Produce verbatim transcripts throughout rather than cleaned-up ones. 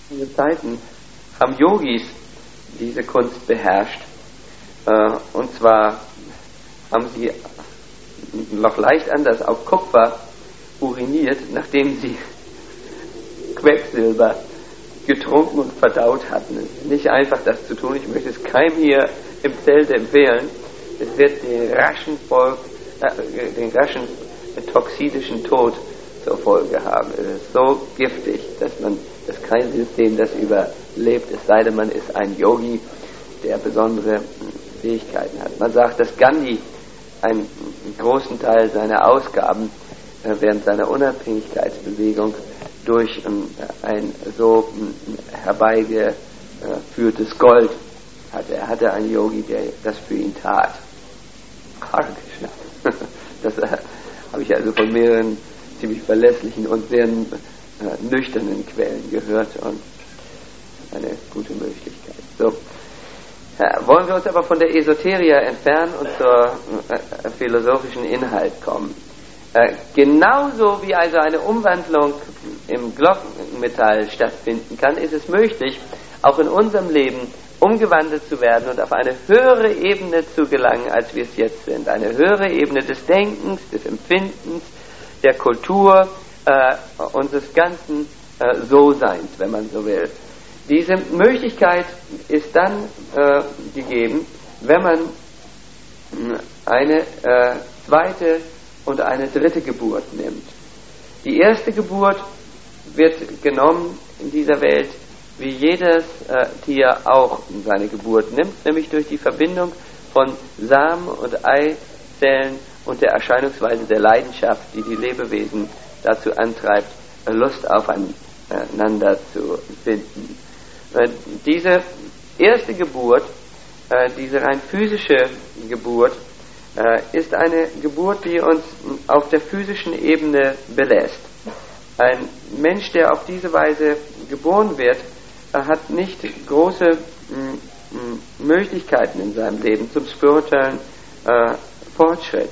In den Zeiten haben Yogis diese Kunst beherrscht. Äh, und zwar haben sie noch leicht anders auf Kupfer uriniert, nachdem sie Quecksilber getrunken und verdaut hatten. Es ist nicht einfach, das zu tun. Ich möchte es keinem hier im Zelt empfehlen. Es wird den raschen, Volk, äh, den raschen toxidischen Tod zur Folge haben. Es ist so giftig, dass man, dass kein System das überlebt, es sei denn, man ist ein Yogi, der besondere Fähigkeiten hat. Man sagt, dass Gandhi einen großen Teil seiner Ausgaben äh, während seiner Unabhängigkeitsbewegung durch ähm, ein so äh, herbeigeführtes Gold hatte. Er hatte einen Yogi, der das für ihn tat. Hare Krishna. Das äh, habe ich also von mehreren ziemlich verlässlichen und sehr äh, nüchternen Quellen gehört und eine gute Möglichkeit. So. Ja, wollen wir uns aber von der Esoteria entfernen und zur äh, philosophischen Inhalt kommen. Äh, genauso wie also eine Umwandlung im Glockenmetall stattfinden kann, ist es möglich, auch in unserem Leben umgewandelt zu werden und auf eine höhere Ebene zu gelangen, als wir es jetzt sind. Eine höhere Ebene des Denkens, des Empfindens, der Kultur, äh, unseres ganzen äh, So-Seins, wenn man so will. Diese Möglichkeit ist dann äh, gegeben, wenn man eine äh, zweite und eine dritte Geburt nimmt. Die erste Geburt wird genommen in dieser Welt, wie jedes äh, Tier auch seine Geburt nimmt, nämlich durch die Verbindung von Samen und Eizellen und der Erscheinungsweise der Leidenschaft, die die Lebewesen dazu antreibt, Lust aufeinander zu finden. Äh, diese erste Geburt, äh, diese rein physische Geburt, äh, ist eine Geburt, die uns auf der physischen Ebene belässt. Ein Mensch, der auf diese Weise geboren wird, äh, hat nicht große m, m, Möglichkeiten in seinem Leben zum spirituellen äh, Fortschritt.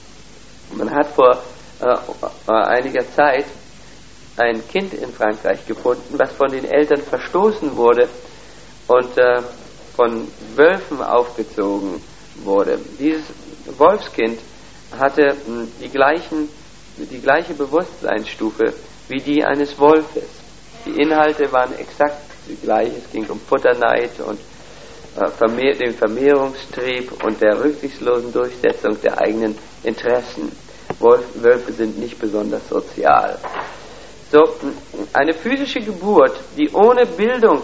Man hat vor äh, einiger Zeit ein Kind in Frankreich gefunden, was von den Eltern verstoßen wurde und äh, von Wölfen aufgezogen wurde. Dieses Wolfskind hatte mh, die, gleichen, die gleiche Bewusstseinsstufe wie die eines Wolfes. Die Inhalte waren exakt die gleichen. Es ging um Futterneid und äh, Vermehr, den Vermehrungstrieb und der rücksichtslosen Durchsetzung der eigenen Interessen. Wolf, Wölfe sind nicht besonders sozial. So, eine physische Geburt, die ohne Bildung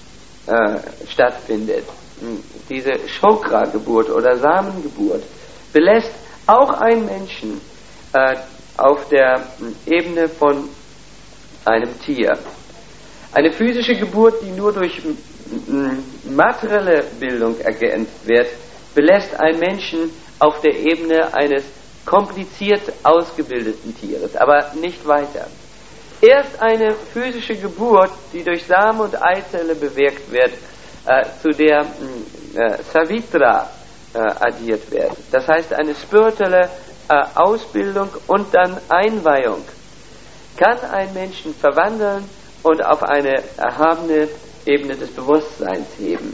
äh, stattfindet, diese Chokra-Geburt oder Samengeburt, belässt auch einen Menschen äh, auf der Ebene von einem Tier. Eine physische Geburt, die nur durch m- materielle Bildung ergänzt wird, belässt einen Menschen auf der Ebene eines kompliziert ausgebildeten Tieres, aber nicht weiter. Erst eine physische Geburt, die durch Samen und Eizelle bewirkt wird, äh, zu der äh, Savitra äh, addiert wird. Das heißt eine spirituelle äh, Ausbildung und dann Einweihung, kann einen Menschen verwandeln und auf eine erhabene Ebene des Bewusstseins heben.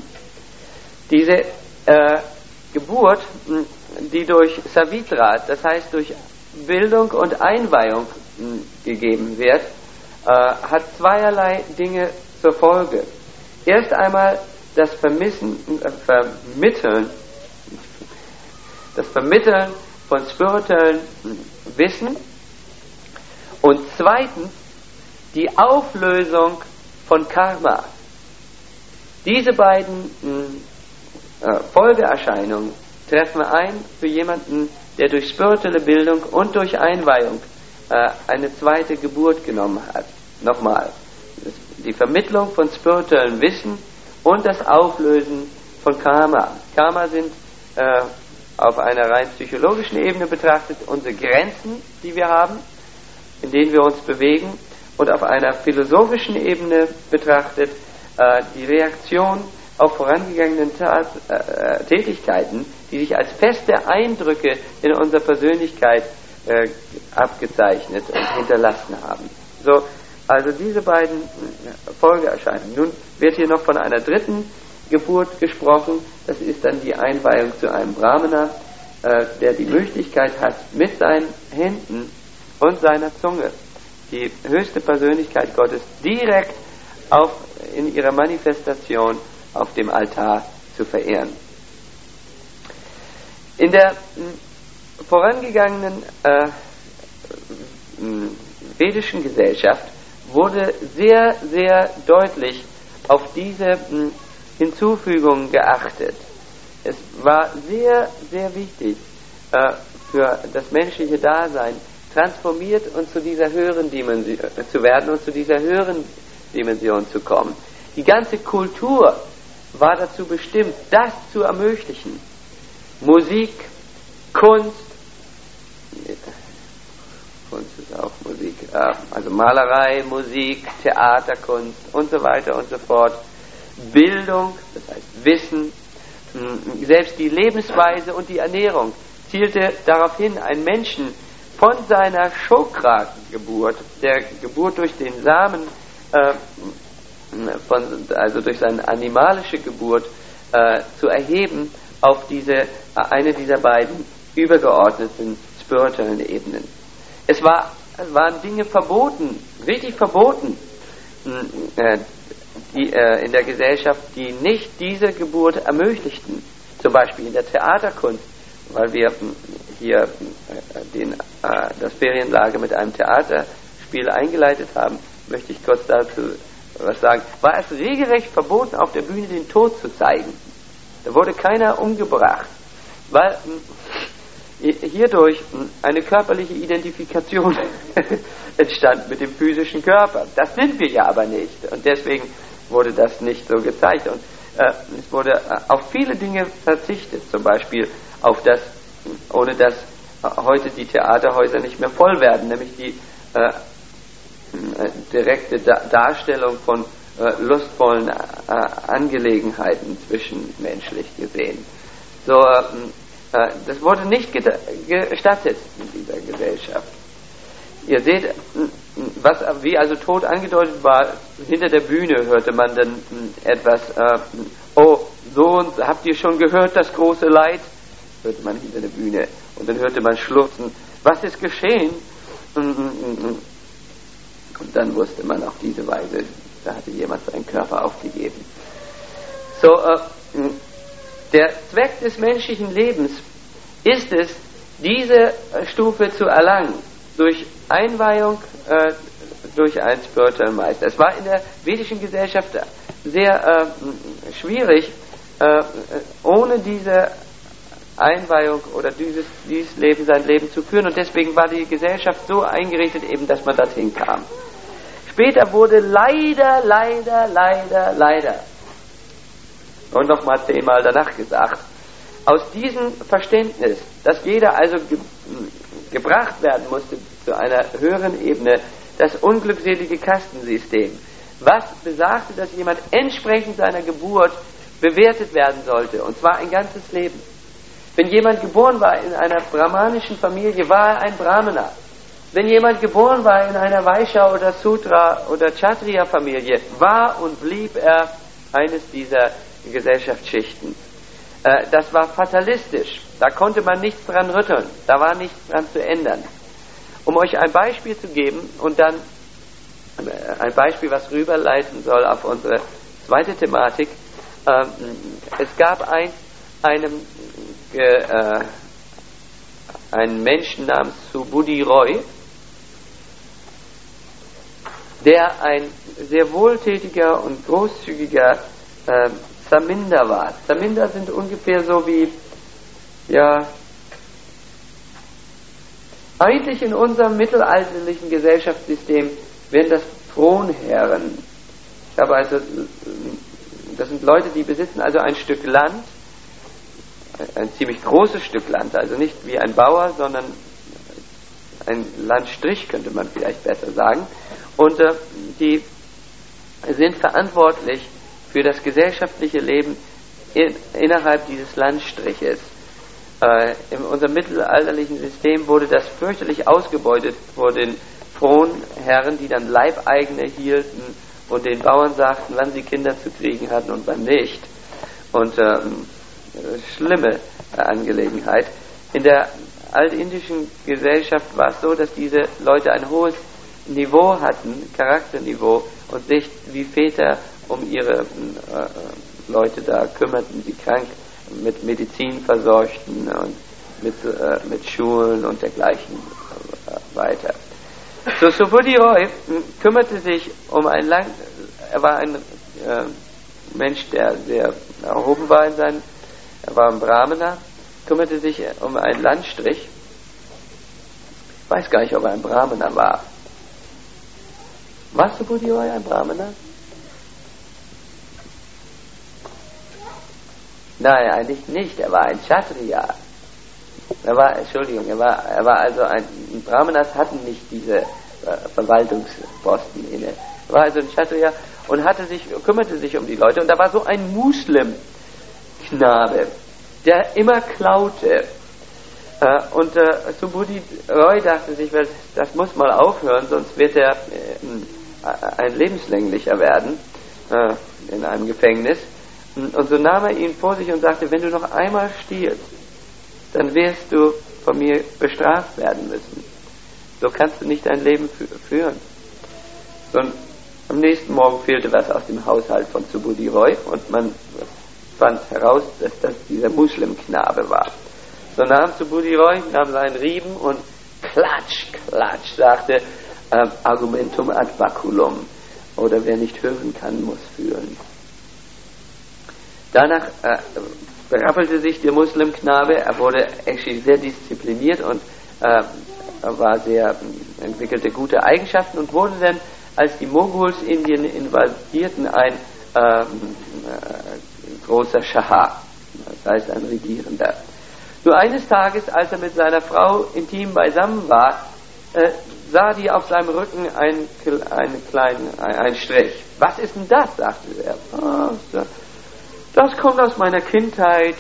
Diese äh, Geburt, die durch Savitra, das heißt durch Bildung und Einweihung gegeben wird, äh, hat zweierlei Dinge zur Folge. Erst einmal das Vermissen, äh, Vermitteln, das Vermitteln von spirituellen Wissen und zweitens die Auflösung von Karma. Diese beiden äh, Folgeerscheinungen treffen ein für jemanden, der durch spirituelle Bildung und durch Einweihung äh, eine zweite Geburt genommen hat. Nochmal, die Vermittlung von spirituellem Wissen und das Auflösen von Karma. Karma sind äh, auf einer rein psychologischen Ebene betrachtet unsere Grenzen, die wir haben, in denen wir uns bewegen, und auf einer philosophischen Ebene betrachtet äh, die Reaktion auf vorangegangenen Tat, äh, Tätigkeiten, die sich als feste Eindrücke in unserer Persönlichkeit äh, abgezeichnet und hinterlassen haben. So, Also diese beiden Folgeerscheinungen. Nun wird hier noch von einer dritten Geburt gesprochen. Das ist dann die Einweihung zu einem Brahmana, äh, der die Möglichkeit hat, mit seinen Händen und seiner Zunge die höchste Persönlichkeit Gottes direkt auf, in ihrer Manifestation auf dem Altar zu verehren. In der mh, vorangegangenen äh, mh, vedischen Gesellschaft wurde sehr, sehr deutlich auf diese mh, Hinzufügungen geachtet. Es war sehr, sehr wichtig äh, für das menschliche Dasein, transformiert und zu dieser höheren Dimension äh, zu werden und zu dieser höheren Dimension zu kommen. Die ganze Kultur war dazu bestimmt, das zu ermöglichen. Musik, Kunst, Kunst ist auch Musik, also Malerei, Musik, Theaterkunst und so weiter und so fort. Bildung, das heißt Wissen, selbst die Lebensweise und die Ernährung zielte darauf hin, einen Menschen von seiner Shokra-Geburt, der Geburt durch den Samen, äh, von, also durch seine animalische Geburt, äh, zu erheben auf diese, eine dieser beiden übergeordneten spirituellen Ebenen. Es, war, es waren Dinge verboten, richtig verboten, äh, die, äh, in der Gesellschaft, die nicht diese Geburt ermöglichten. Zum Beispiel in der Theaterkunst, weil wir hier äh, den, äh, das Ferienlager mit einem Theaterspiel eingeleitet haben, möchte ich kurz dazu was sagen. War es regelrecht verboten, auf der Bühne den Tod zu zeigen. Da wurde keiner umgebracht, weil hierdurch eine körperliche Identifikation entstand mit dem physischen Körper. Das sind wir ja aber nicht. Und deswegen wurde das nicht so gezeigt. Und äh, es wurde äh, auf viele Dinge verzichtet. Zum Beispiel auf das, ohne dass äh, heute die Theaterhäuser nicht mehr voll werden, nämlich die äh, äh, direkte Da- Darstellung von äh, lustvollen äh, Angelegenheiten zwischenmenschlich gesehen. So, äh, das wurde nicht ged- gestattet in dieser Gesellschaft. Ihr seht, was wie also Tod angedeutet war, hinter der Bühne hörte man dann etwas, äh, oh, so und habt ihr schon gehört, das große Leid? Hörte man hinter der Bühne. Und dann hörte man schluchzen, was ist geschehen? Und dann wusste man auf diese Weise, da hatte jemand seinen Körper aufgegeben. So, äh, der Zweck des menschlichen Lebens ist es, diese Stufe zu erlangen, durch Einweihung äh, durch einen spirituellen Meister. Es war in der vedischen Gesellschaft sehr äh, schwierig, äh, ohne diese Einweihung oder dieses, dieses Leben, sein Leben zu führen, und deswegen war die Gesellschaft so eingerichtet, eben, dass man dorthin kam. Später wurde leider, leider, leider, leider, und nochmal zehnmal danach gesagt, aus diesem Verständnis, dass jeder also ge- gebracht werden musste zu einer höheren Ebene, das unglückselige Kastensystem, was besagte, dass jemand entsprechend seiner Geburt bewertet werden sollte, und zwar ein ganzes Leben. Wenn jemand geboren war in einer brahmanischen Familie, war er ein Brahmana. Wenn jemand geboren war in einer Vaishya oder Sudra oder Kshatriya Familie, war und blieb er eines dieser Gesellschaftsschichten. Äh, das war fatalistisch. Da konnte man nichts dran rütteln. Da war nichts dran zu ändern. Um euch ein Beispiel zu geben und dann äh, ein Beispiel, was rüberleiten soll auf unsere zweite Thematik. Äh, es gab ein, einem, äh, einen Menschen namens Subudhi Roy, der ein sehr wohltätiger und großzügiger äh, Zaminder war. Zaminder sind ungefähr so wie, ja, eigentlich in unserem mittelalterlichen Gesellschaftssystem wären das Thronherren. Ich habe also, das sind Leute, die besitzen also ein Stück Land, ein ziemlich großes Stück Land, also nicht wie ein Bauer, sondern ein Landstrich, könnte man vielleicht besser sagen. Und äh, die sind verantwortlich für das gesellschaftliche Leben in, innerhalb dieses Landstriches. Äh, in unserem mittelalterlichen System wurde das fürchterlich ausgebeutet vor den Fronherren, die dann Leibeigene hielten und den Bauern sagten, wann sie Kinder zu kriegen hatten und wann nicht. Und ähm, schlimme Angelegenheit. In der altindischen Gesellschaft war es so, dass diese Leute ein hohes Niveau hatten, Charakterniveau, und sich wie Väter um ihre äh, Leute da kümmerten, die krank mit Medizin versorgten und mit, äh, mit Schulen und dergleichen äh, weiter. So Subhuti Roy kümmerte sich um ein lang, er war ein äh, Mensch, der sehr erhoben war in seinen, er war ein Brahmana, kümmerte sich um einen Landstrich. Ich weiß gar nicht, ob er ein Brahmana war. War Subhuti Roy ein Brahmana? Nein, eigentlich nicht. Er war ein Kshatriya. Er war, Entschuldigung, er war, er war also ein, Brahmanas hatten nicht diese äh, Verwaltungsposten inne. Er war also ein Kshatriya und hatte sich, kümmerte sich um die Leute. Und da war so ein Muslim-Knabe, der immer klaute. Äh, und äh, Subhuti Roy dachte sich, well, das muss mal aufhören, sonst wird er äh, ein lebenslänglicher werden äh, in einem Gefängnis. Und so nahm er ihn vor sich und sagte, wenn du noch einmal stiehlst, dann wirst du von mir bestraft werden müssen. So kannst du nicht dein Leben fü- führen. So, und am nächsten Morgen fehlte was aus dem Haushalt von Subhuti Roy und man fand heraus, dass das dieser Muslimknabe war. So nahm Subhuti Roy, nahm seinen Riemen und klatsch, klatsch, sagte, äh, Argumentum ad baculum. Oder wer nicht hören kann, muss fühlen. Danach äh, berappelte sich der Muslimknabe, er wurde actually sehr diszipliniert und äh, war sehr, entwickelte gute Eigenschaften und wurde dann, als die Mongols Indien invadierten, ein äh, äh, großer Schah, das heißt ein Regierender. Nur eines Tages, als er mit seiner Frau intim beisammen war, äh, sah die auf seinem Rücken einen, einen kleinen einen Strich. Was ist denn das? Sagte er. Oh, so. Das kommt aus meiner Kindheit,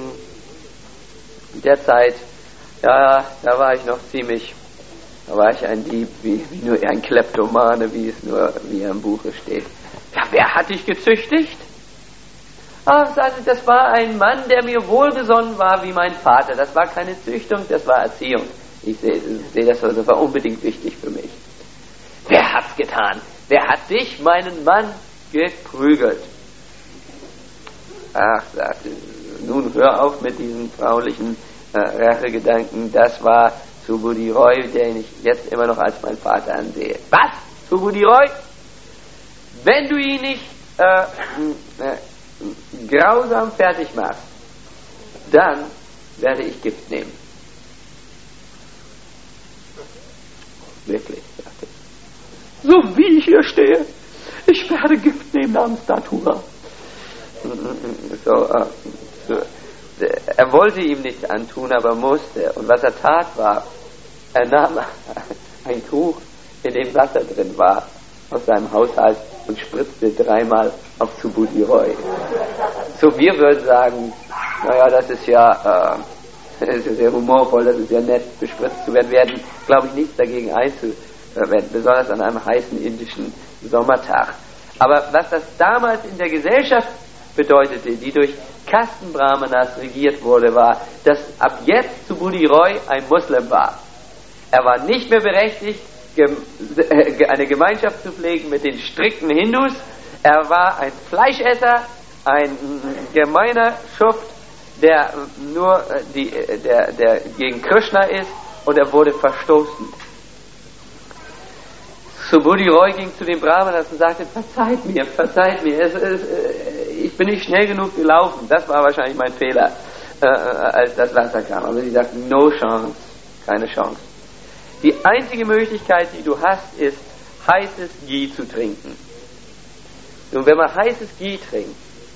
der Zeit, ja, da war ich noch ziemlich, da war ich ein Dieb, wie, wie nur ein Kleptomane, wie es nur, wie im Buche steht. Ja, wer hat dich gezüchtigt? Ach, sagte, das war ein Mann, der mir wohlgesonnen war wie mein Vater. Das war keine Züchtung, das war Erziehung. Ich sehe seh das, das war unbedingt wichtig für mich. Wer hat's getan? Wer hat dich, meinen Mann, geprügelt? Ach, sagte, nun hör auf mit diesen fraulichen äh, Rachegedanken. Das war Subhuti Roy, den ich jetzt immer noch als mein Vater ansehe. Was? Subhuti Roy? Wenn du ihn nicht äh, äh, grausam fertig machst, dann werde ich Gift nehmen. Wirklich, sagte ich. So wie ich hier stehe, ich werde Gift nehmen namens Datura. So, uh, so, er wollte ihm nichts antun, aber musste. Und was er tat war, er nahm ein Tuch, in dem Wasser drin war, aus seinem Haushalt und spritzte dreimal auf Subhuti Roy. So, wir würden sagen, naja, das ist ja, äh, das ist sehr humorvoll, das ist ja nett, bespritzt zu werden. Wir hätten, glaube ich, nichts dagegen einzuwenden, besonders an einem heißen indischen Sommertag. Aber was das damals in der Gesellschaft bedeutete, die durch Kastenbrahmanas regiert wurde, war, dass ab jetzt Subhuti Roy ein Muslim war. Er war nicht mehr berechtigt, eine Gemeinschaft zu pflegen mit den strikten Hindus. Er war ein Fleischesser, ein gemeiner Schuft, der nur die, der, der gegen Krishna ist, und er wurde verstoßen. Subhuti Roy ging zu den Brahmanas und sagte, verzeiht mir, verzeiht mir, es, es, ich bin nicht schnell genug gelaufen. Das war wahrscheinlich mein Fehler, äh, als das Wasser kam. Aber sie sagten, no chance, keine Chance. Die einzige Möglichkeit, die du hast, ist, heißes Ghee zu trinken. Und wenn man heißes Ghee trinkt,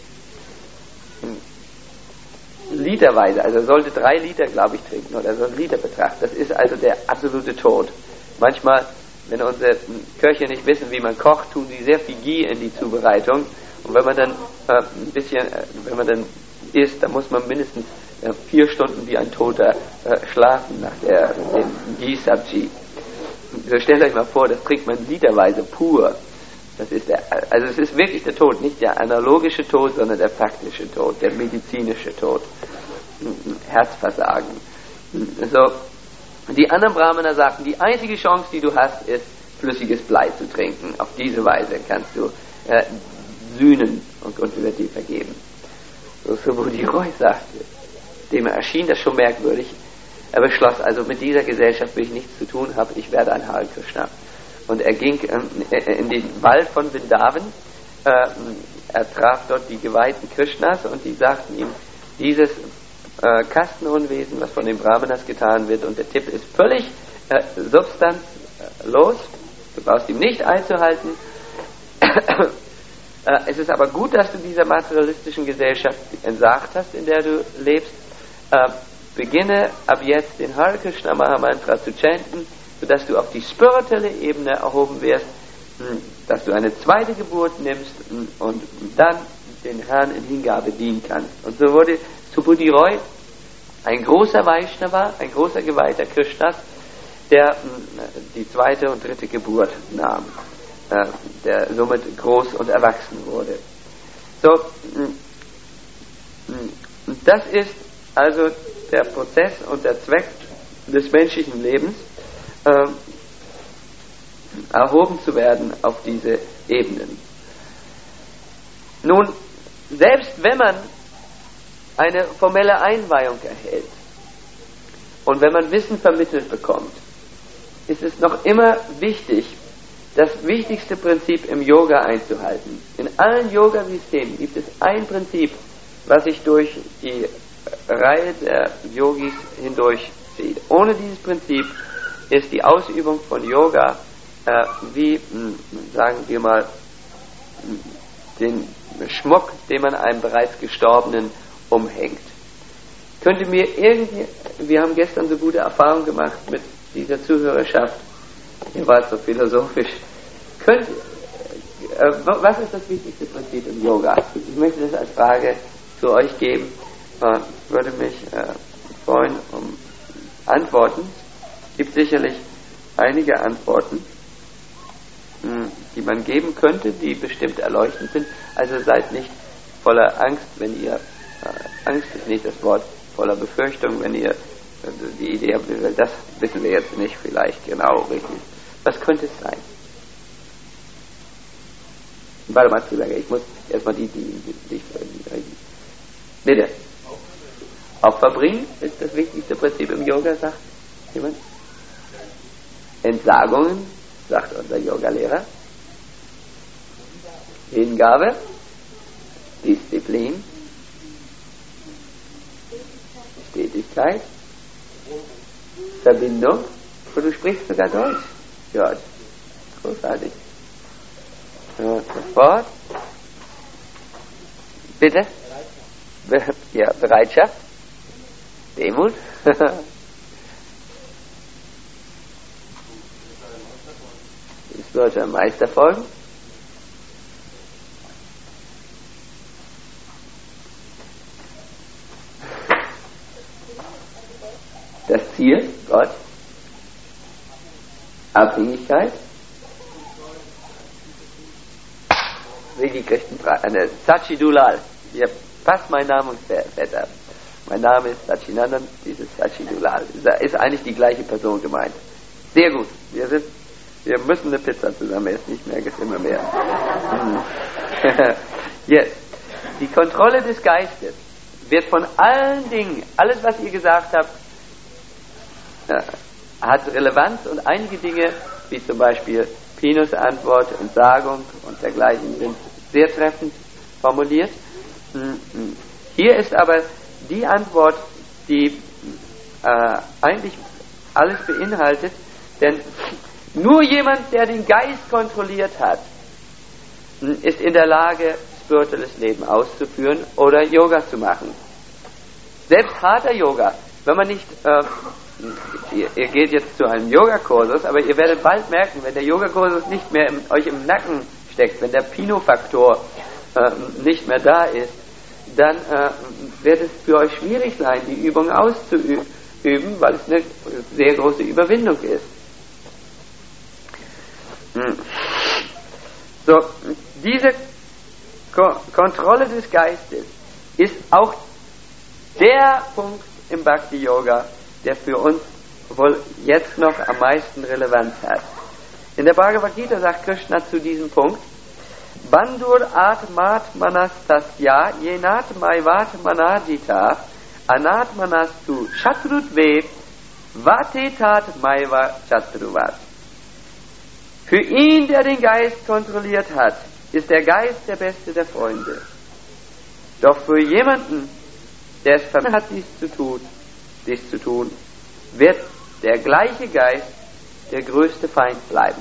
literweise, also er sollte drei Liter, glaube ich, trinken, oder so ein Literbetrag, das ist also der absolute Tod. Manchmal, wenn unsere Köche nicht wissen, wie man kocht, tun sie sehr viel Ghee in die Zubereitung. Und wenn man dann äh, ein bisschen, äh, wenn man dann isst, dann muss man mindestens äh, vier Stunden wie ein Toter äh, schlafen nach der, dem Ghee Sabji. so stellt euch mal vor, das trinkt man literweise pur. Das ist der, also es ist wirklich der Tod, nicht der analogische Tod, sondern der faktische Tod, der medizinische Tod. Herzversagen. So, die anderen Brahmaner sagten, die einzige Chance, die du hast, ist, flüssiges Blei zu trinken. Auf diese Weise kannst du äh, sühnen und Gott wird dir vergeben. So Subhuti Roy sagte, dem erschien das schon merkwürdig. Er beschloss also, mit dieser Gesellschaft will ich nichts zu tun haben, ich werde ein Hare Krishna. Und er ging ähm, in den Wald von Vrindavan, äh, er traf dort die Geweihten Krishnas und die sagten ihm, dieses äh, Kastenunwesen, was von den Brahmanas getan wird, und der Tipp ist völlig äh, substanzlos, du brauchst ihm nicht einzuhalten. äh, es ist aber gut, dass du dieser materialistischen Gesellschaft entsagt hast, in der du lebst. Äh, beginne ab jetzt den Hare Krishna Maha Mantra zu chanten, sodass du auf die spirituelle Ebene erhoben wirst, dass du eine zweite Geburt nimmst und dann den Herrn in Hingabe dienen kannst. Und so wurde Subhuti Roy ein großer Vaishnava, ein großer Geweihter Krishnas, der die zweite und dritte Geburt nahm, der somit groß und erwachsen wurde. So, das ist also der Prozess und der Zweck des menschlichen Lebens, äh, erhoben zu werden auf diese Ebenen. Nun, selbst wenn man eine formelle Einweihung erhält und wenn man Wissen vermittelt bekommt, ist es noch immer wichtig, das wichtigste Prinzip im Yoga einzuhalten. In allen Yoga-Systemen gibt es ein Prinzip, was sich durch die Reihe der Yogis hindurchzieht. Ohne dieses Prinzip ist die Ausübung von Yoga äh, wie, mh, sagen wir mal, mh, den Schmuck, den man einem bereits Gestorbenen umhängt. Könnte mir irgendwie, wir haben gestern so gute Erfahrungen gemacht mit dieser Zuhörerschaft, ihr wart so philosophisch, könnt, äh, was ist das wichtigste Prinzip im Yoga? Ich möchte das als Frage zu euch geben. Ich würde mich äh, freuen um Antworten. Es gibt sicherlich einige Antworten, mh, die man geben könnte, die bestimmt erleuchtend sind. Also seid nicht voller Angst, wenn ihr, äh, Angst ist nicht das Wort, voller Befürchtung, wenn ihr äh, die Idee habt, das wissen wir jetzt nicht vielleicht genau richtig. Was könnte es sein? Warte mal, zu lange. Ich muss erstmal die, die, die, die, die, die bitte. Opfer bringen ist das wichtigste Prinzip im Yoga, sagt jemand. Entsagungen, sagt unser Yoga-Lehrer. Hingabe, Disziplin, Stetigkeit, Verbindung. Und du sprichst sogar Deutsch. Ja, großartig. Ja, das Wort. Bitte? Be- ja, Bereitschaft. Demut. Ich sollte einem Meister folgen. Das Ziel, Gott. Abhängigkeit. Sigi kriegt eine Sachi-Dulal. Hier passt mein Name und Vetter. Mein Name ist Sachinandan, dieses Sachi-Dulal. Da ist eigentlich die gleiche Person gemeint. Sehr gut. Wir sind, wir müssen eine Pizza zusammen essen, nicht mehr, gibt immer mehr. Yes. Die Kontrolle des Geistes wird von allen Dingen, alles was ihr gesagt habt, äh, hat Relevanz, und einige Dinge, wie zum Beispiel Pinus Antwort, Entsagung und dergleichen, sind sehr treffend formuliert. Hier ist aber die Antwort, die äh, eigentlich alles beinhaltet, denn nur jemand, der den Geist kontrolliert hat, ist in der Lage, spirituelles Leben auszuführen oder Yoga zu machen. Selbst harter Yoga, wenn man nicht, äh, ihr, ihr geht jetzt zu einem Yogakursus, aber ihr werdet bald merken, wenn der Yogakursus nicht mehr im, euch im Nacken steckt, wenn der Pino-Faktor äh, nicht mehr da ist, dann äh, wird es für euch schwierig sein, die Übung auszuüben, weil es eine sehr große Überwindung ist. So, diese Ko- Kontrolle des Geistes ist auch der Punkt im Bhakti-Yoga, der für uns wohl jetzt noch am meisten Relevanz hat. In der Bhagavad Gita sagt Krishna zu diesem Punkt: Bandhur atmatmanastasya yenatmaivat manajita anatmanastu shatrutve vatetat maiva shatruvat. Für ihn, der den Geist kontrolliert hat, ist der Geist der beste der Freunde. Doch für jemanden, der es vermittelt hat, dies zu tun, dies zu tun, wird der gleiche Geist der größte Feind bleiben.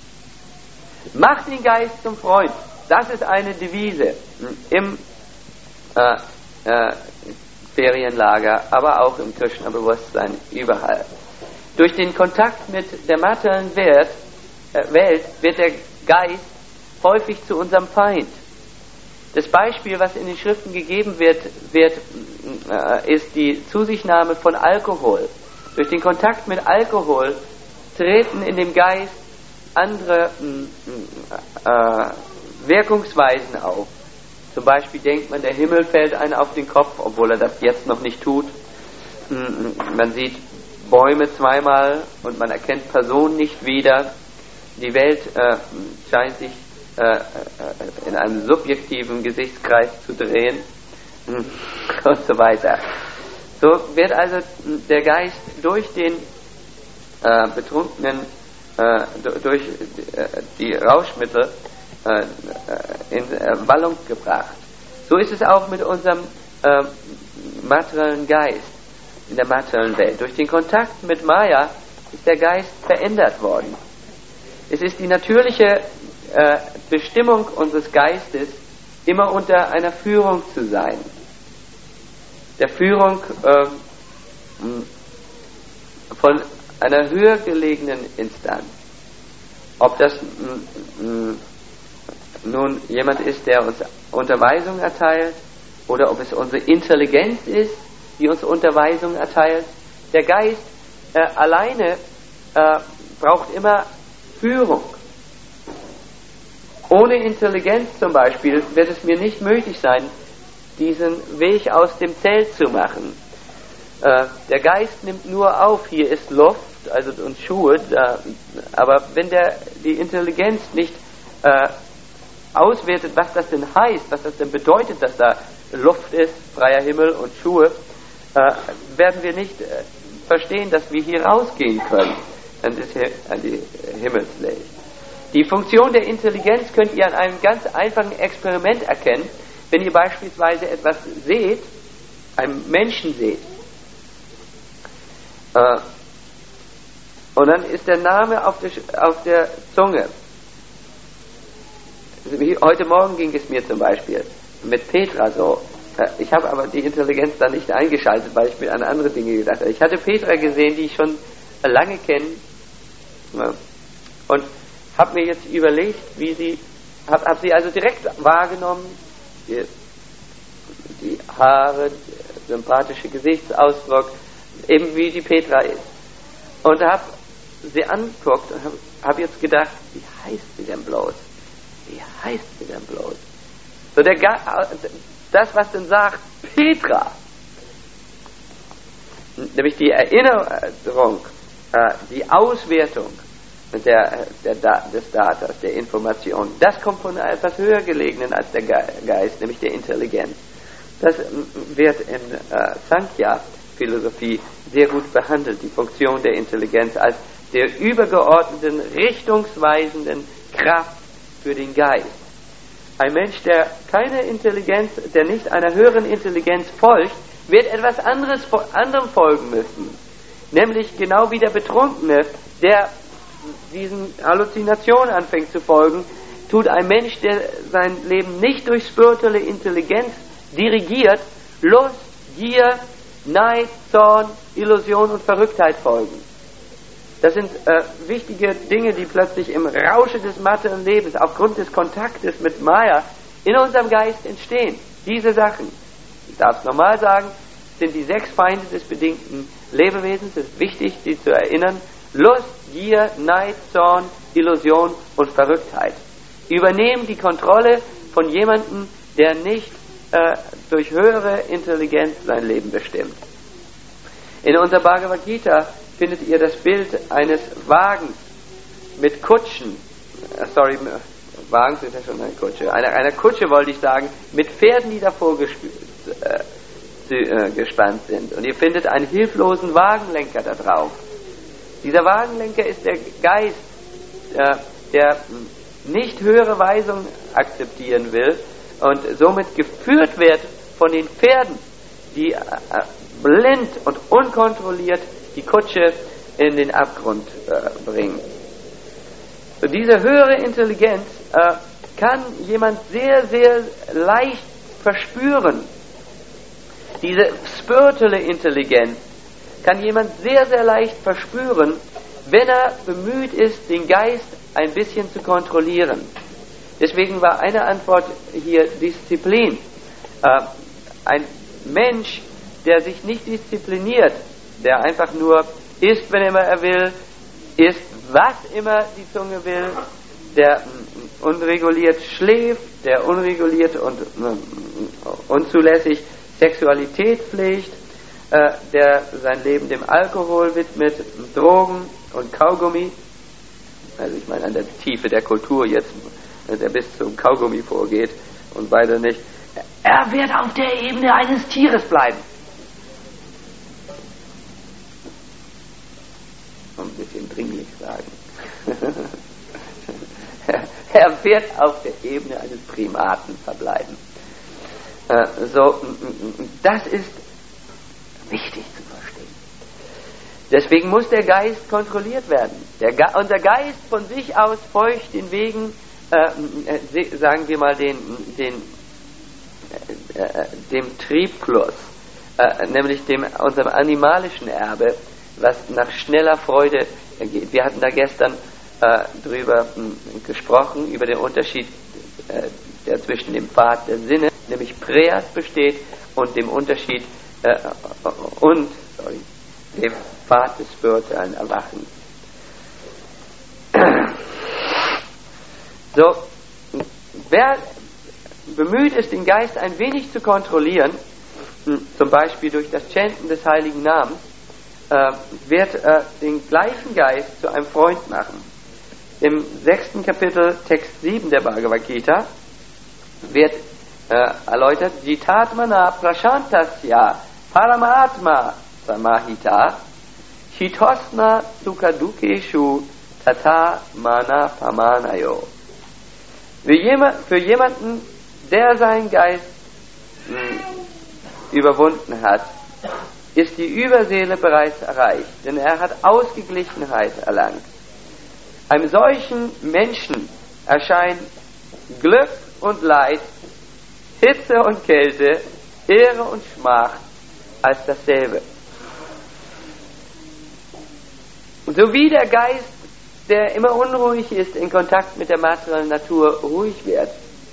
Macht den Geist zum Freund. Das ist eine Devise im äh, äh, Ferienlager, aber auch im Krishna-Bewusstsein überall. Durch den Kontakt mit der materiellen Welt, äh, Welt wird der Geist häufig zu unserem Feind. Das Beispiel, was in den Schriften gegeben wird, wird äh, ist die Zusichtnahme von Alkohol. Durch den Kontakt mit Alkohol treten in dem Geist andere äh, Wirkungsweisen auf. Zum Beispiel denkt man, der Himmel fällt einem auf den Kopf, obwohl er das jetzt noch nicht tut. Man sieht Bäume zweimal und man erkennt Personen nicht wieder. Die Welt äh, scheint sich äh, in einem subjektiven Gesichtskreis zu drehen und so weiter. So wird also der Geist durch den äh, Betrunkenen, äh, durch äh, die Rauschmittel äh, in äh, Wallung gebracht. So ist es auch mit unserem äh, materiellen Geist in der materiellen Welt. Durch den Kontakt mit Maya ist der Geist verändert worden. Es ist die natürliche äh, Bestimmung unseres Geistes, immer unter einer Führung zu sein. Der Führung äh, von einer höher gelegenen Instanz. Ob das m, nun jemand ist, der uns Unterweisung erteilt, oder ob es unsere Intelligenz ist, die uns Unterweisung erteilt. Der Geist äh, alleine äh, braucht immer Führung. Ohne Intelligenz zum Beispiel wird es mir nicht möglich sein, diesen Weg aus dem Zelt zu machen. Äh, der Geist nimmt nur auf, hier ist Luft, also und Schuhe, da, aber wenn der die Intelligenz nicht äh, auswertet, was das denn heißt, was das denn bedeutet, dass da Luft ist, freier Himmel und Schuhe, äh, werden wir nicht äh, verstehen, dass wir hier rausgehen können an, das, an die Himmelswelt. Die Funktion der Intelligenz könnt ihr an einem ganz einfachen Experiment erkennen. Wenn ihr beispielsweise etwas seht, einen Menschen seht, äh, und dann ist der Name auf der, auf der Zunge. Heute Morgen ging es mir zum Beispiel mit Petra so. Ich habe aber die Intelligenz da nicht eingeschaltet, weil ich mir an andere Dinge gedacht habe. Ich hatte Petra gesehen, die ich schon lange kenne, und habe mir jetzt überlegt, wie sie, habe hab sie also direkt wahrgenommen, die, die Haare, der sympathische Gesichtsausdruck, eben wie die Petra ist. Und habe sie angeguckt und habe hab jetzt gedacht, wie heißt sie denn bloß? Wie heißt sie denn bloß? So der, das, was denn sagt, Petra, nämlich die Erinnerung, die Auswertung der, der, des Datas, der Information, das kommt von etwas höher gelegenen als der Geist, nämlich der Intelligenz. Das wird in äh, Sankhya-Philosophie sehr gut behandelt, die Funktion der Intelligenz als der übergeordneten, richtungsweisenden Kraft für den Geist. Ein Mensch, der keine Intelligenz, der nicht einer höheren Intelligenz folgt, wird etwas anderes, anderem folgen müssen. Nämlich genau wie der Betrunkene, der diesen Halluzinationen anfängt zu folgen, tut ein Mensch, der sein Leben nicht durch spirituelle Intelligenz dirigiert, Lust, Gier, Neid, Zorn, Illusion und Verrücktheit folgen. Das sind äh, wichtige Dinge, die plötzlich im Rausche des materiellen Lebens aufgrund des Kontaktes mit Maya in unserem Geist entstehen. Diese Sachen, ich darf es nochmal sagen, sind die sechs Feinde des bedingten Lebewesens. Es ist wichtig, sie zu erinnern Lust, Gier, Neid, Zorn, Illusion und Verrücktheit. Übernehmen die Kontrolle von jemandem, der nicht äh, durch höhere Intelligenz sein Leben bestimmt. In unserer Bhagavad Gita findet ihr das Bild eines Wagens mit Kutschen. Äh, sorry, Wagen ist ja schon eine Kutsche. Einer eine Kutsche wollte ich sagen, mit Pferden, die davor gesp- äh, äh, gespannt sind. Und ihr findet einen hilflosen Wagenlenker da drauf. Dieser Wagenlenker ist der Geist, äh, der nicht höhere Weisungen akzeptieren will und somit geführt wird von den Pferden, die äh, blind und unkontrolliert die Kutsche in den Abgrund äh, bringen. So, diese höhere Intelligenz äh, kann jemand sehr, sehr leicht verspüren. Diese spirituelle Intelligenz kann jemand sehr, sehr leicht verspüren, wenn er bemüht ist, den Geist ein bisschen zu kontrollieren. Deswegen war eine Antwort hier Disziplin. Äh, ein Mensch, der sich nicht diszipliniert, der einfach nur isst, wenn immer er will, isst, was immer die Zunge will, der mm, unreguliert schläft, der unreguliert und mm, unzulässig Sexualität pflegt, äh, der sein Leben dem Alkohol widmet, Drogen und Kaugummi. Also ich meine an der Tiefe der Kultur jetzt, der bis zum Kaugummi vorgeht und weiter nicht. Er wird auf der Ebene eines Tieres bleiben. Und ein bisschen dringlich sagen. Er wird auf der Ebene eines Primaten verbleiben. Äh, so, das ist wichtig zu verstehen. Deswegen muss der Geist kontrolliert werden. Der Ge- unser Geist von sich aus folgt den Wegen, äh, äh, sagen wir mal, den, den, äh, äh, dem Triebfluss, äh, nämlich dem, unserem animalischen Erbe, was nach schneller Freude geht. Wir hatten da gestern äh, drüber mh, gesprochen, über den Unterschied, äh, der zwischen dem Pfad der Sinne, nämlich Preyas besteht, und dem Unterschied äh, und sorry, dem Pfad des spirituellen Erwachens. So, wer bemüht ist, den Geist ein wenig zu kontrollieren, zum Beispiel durch das Chanten des heiligen Namens, äh, wird äh, den gleichen Geist zu einem Freund machen. Im sechsten Kapitel, Text sieben der Bhagavad Gita, wird äh, erläutert, Jitatmana prashantasya paramatma samahita chitosna sukadukeshu tata mana pamanayo. Für, jemand, für jemanden, der seinen Geist mh, überwunden hat, ist die Überseele bereits erreicht, denn er hat Ausgeglichenheit erlangt. Einem solchen Menschen erscheint Glück und Leid, Hitze und Kälte, Ehre und Schmach als dasselbe. So wie der Geist, der immer unruhig ist, in Kontakt mit der materiellen Natur ruhig wird,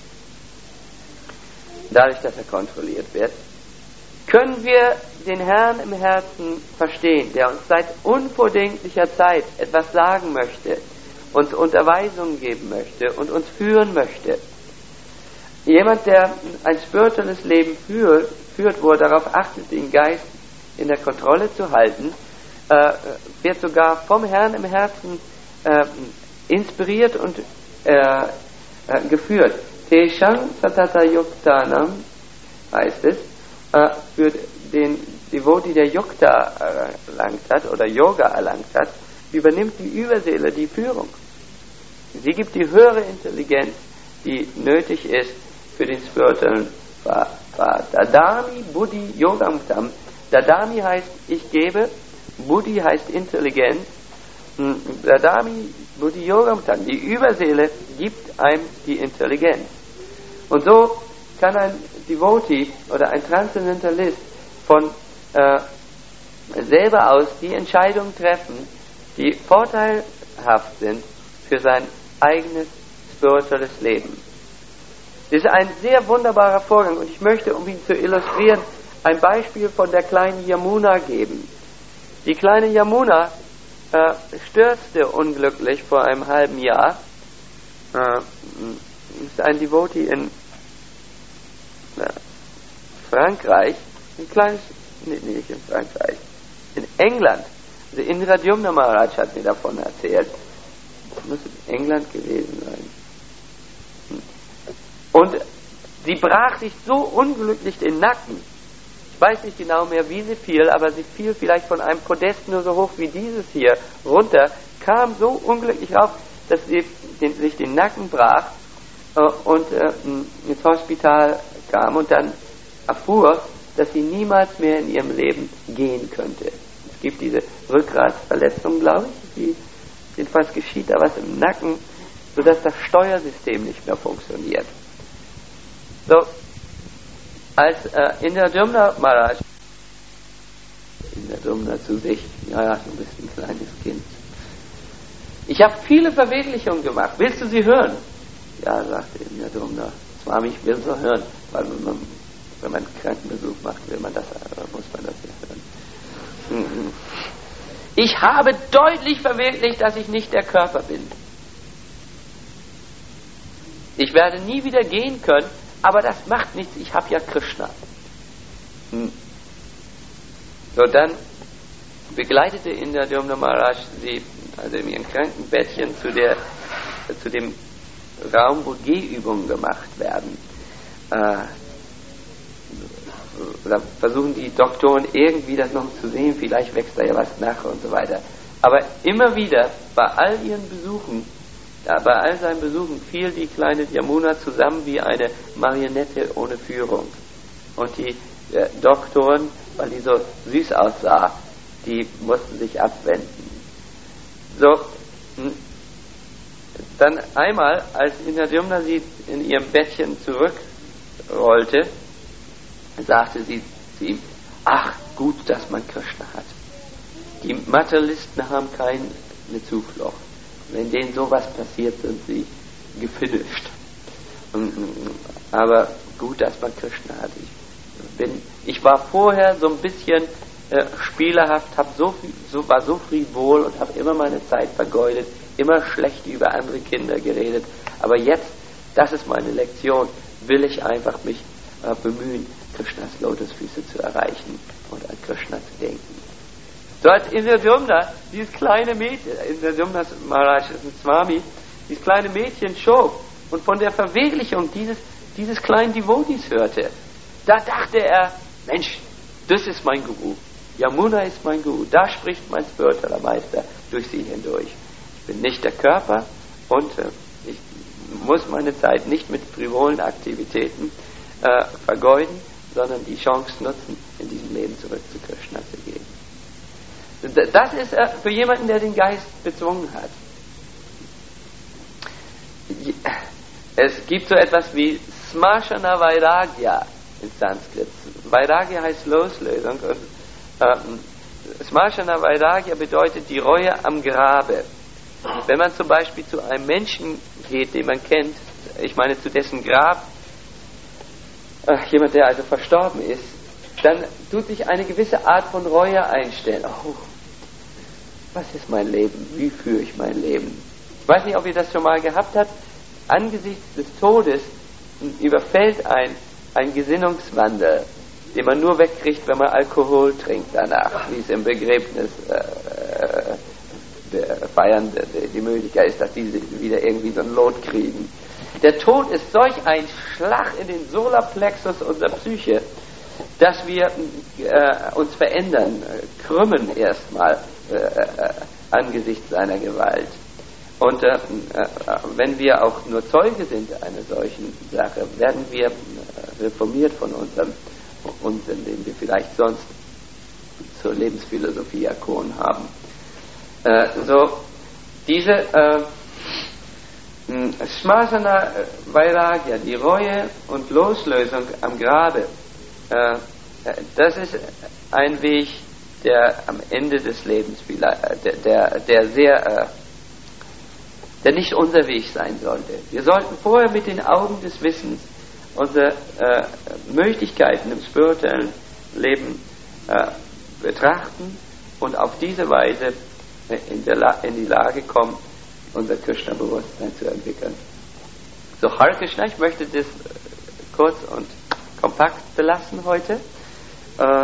dadurch, dass er kontrolliert wird, können wir den Herrn im Herzen verstehen, der uns seit unvordenklicher Zeit etwas sagen möchte, uns Unterweisungen geben möchte und uns führen möchte. Jemand, der ein spirituelles Leben führt, führt, wo er darauf achtet, den Geist in der Kontrolle zu halten, äh, wird sogar vom Herrn im Herzen äh, inspiriert und äh, äh, geführt. Teshang satata yuktanam heißt es, äh, für den Devotee, der Yukta erlangt hat oder Yoga erlangt hat, übernimmt die Überseele die Führung. Sie gibt die höhere Intelligenz, die nötig ist für den spirituellen Pfad. Dadami Buddhi Yogamtam. Dadami heißt ich gebe, Buddhi heißt Intelligenz. Dadami Buddhi Yogamtam. Die Überseele gibt einem die Intelligenz. Und so kann ein Devotee oder ein Transzendentalist von äh, selber aus die Entscheidungen treffen, die vorteilhaft sind für sein eigenes spirituelles Leben. Das ist ein sehr wunderbarer Vorgang und ich möchte, um ihn zu illustrieren, ein Beispiel von der kleinen Yamuna geben. Die kleine Yamuna äh, stürzte unglücklich vor einem halben Jahr. Äh, ist ein Devotee in äh, Frankreich, ein kleines, nee, nee, nicht in Frankreich, in England. Also Indradyumna Maharaj hat mir davon erzählt. Das muss in England gewesen sein. Und sie brach sich so unglücklich den Nacken. Ich weiß nicht genau mehr, wie sie fiel, aber sie fiel vielleicht von einem Podest nur so hoch wie dieses hier runter, kam so unglücklich rauf, dass sie den, sich den Nacken brach äh, und äh, ins Hospital kam und dann erfuhr, dass sie niemals mehr in ihrem Leben gehen könnte. Es gibt diese Rückgratsverletzung, glaube ich, die, jedenfalls geschieht da was im Nacken, sodass das Steuersystem nicht mehr funktioniert. So, als äh, Indradyumna Maharaj, Indradyumna zu sich, ja, ja, du bist ein kleines Kind. Ich habe viele Verwirklichungen gemacht. Willst du sie hören? Ja, sagte Indradyumna. Swami, ich will sie hören, weil wenn man, wenn man einen Krankenbesuch macht, will man das, muss man das ja hören. Ich habe deutlich verwirklicht, dass ich nicht der Körper bin. Ich werde nie wieder gehen können, aber das macht nichts, ich habe ja Krishna. Hm. So, dann begleitete Indradyumna Maharaj sie, also in ihrem Krankenbettchen, zu, der, zu dem Raum, wo Gehübungen gemacht werden. Äh, oder versuchen die Doktoren irgendwie das noch zu sehen, vielleicht wächst da ja was nach und so weiter. Aber immer wieder, bei all ihren Besuchen, ja, bei all seinen Besuchen fiel die kleine Yamuna zusammen wie eine Marionette ohne Führung. Und die äh, Doktoren, weil die so süß aussah, die mussten sich abwenden. So, hm. Dann einmal, als Indradyumna sie in ihrem Bettchen zurückrollte, sagte sie zu ihm, ach, gut, dass man Krishna hat. Die Materialisten haben keine Zuflucht. Wenn denen sowas passiert, sind sie gefinisht. Aber gut, dass man Krishna hat. Ich, bin, ich war vorher so ein bisschen äh, spielerhaft, hab so, so, war so frivol und habe immer meine Zeit vergeudet, immer schlecht über andere Kinder geredet. Aber jetzt, das ist meine Lektion, will ich einfach mich äh, bemühen, Krishnas Lotusfüße zu erreichen und an Krishna zu denken. So als Indradyumna, dieses kleine Mädchen, Indradyumna Maharaj ist ein Swami, dieses kleine Mädchen schob und von der Verwirklichung dieses, dieses kleinen Devotees hörte, da dachte er, Mensch, das ist mein Guru, Yamuna ist mein Guru, da spricht mein spiritueller Meister durch sie hindurch. Ich bin nicht der Körper und äh, ich muss meine Zeit nicht mit frivolen Aktivitäten äh, vergeuden, sondern die Chance nutzen, in diesem Leben zurück zu Krishna zu gehen. Das ist äh, für jemanden, der den Geist bezwungen hat. Es gibt so etwas wie Smarshana Vairagya in Sanskrit. Vairagya heißt Loslösung und ähm, Smarshana Vairagya bedeutet die Reue am Grabe. Wenn man zum Beispiel zu einem Menschen geht, den man kennt, ich meine zu dessen Grab, äh, jemand, der also verstorben ist, dann tut sich eine gewisse Art von Reue einstellen. Oh, was ist mein Leben? Wie führe ich mein Leben? Ich weiß nicht, ob ihr das schon mal gehabt habt. Angesichts des Todes überfällt ein, ein Gesinnungswandel, den man nur wegkriegt, wenn man Alkohol trinkt danach, wie es im Begräbnis äh, äh, feiern die Möglichkeit ist, dass diese wieder irgendwie so ein Lot kriegen. Der Tod ist solch ein Schlag in den Solarplexus unserer Psyche, dass wir äh, uns verändern, äh, krümmen erstmal äh, äh, angesichts seiner Gewalt. Und äh, äh, wenn wir auch nur Zeuge sind einer solchen Sache, werden wir äh, reformiert von unserem Unsinn, den wir vielleicht sonst zur Lebensphilosophie erkoren haben. Äh, so, diese äh, Smarshana Vairagya, die Reue und Loslösung am Grabe, äh, das ist ein Weg, der am Ende des Lebens, der, der, der sehr, äh, der nicht unser Weg sein sollte. Wir sollten vorher mit den Augen des Wissens unsere äh, Möglichkeiten im spirituellen Leben äh, betrachten und auf diese Weise in, der La- in die Lage kommen, unser Krishna-Bewusstsein zu entwickeln. So, Hare Krishna, ich möchte das kurz und kompakt belassen heute. Äh,